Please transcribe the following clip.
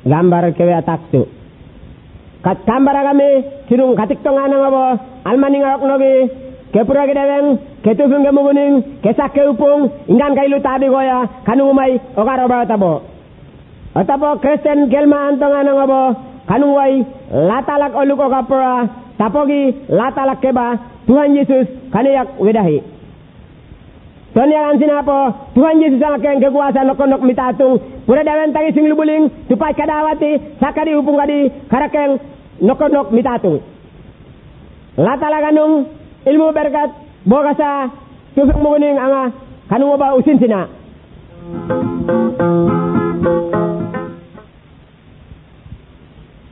gambar kewe ataktu. Kat gambar kami sirung katik tongan ngabo almani ngawak nogi kepura gedeweng ketufung gemuguning kesak keupung ingan kailu tabi goya kanu umay okaro ba tabo. Atabo Kristen gelma antongan ngabo kanu way latalak oluko kapura tapogi latalak keba Tuhan Yesus kaniyak wedahi. Sonia kan sinapo Tuhan Yesus ang keng kekuasaan nok mitatung pura dawen tangi sing lubuling supaya kadawati sakadi upung kadi karakeng nok mitatung latala kanung ilmu berkat bogasa tufik muguning anga kanung ba usin sina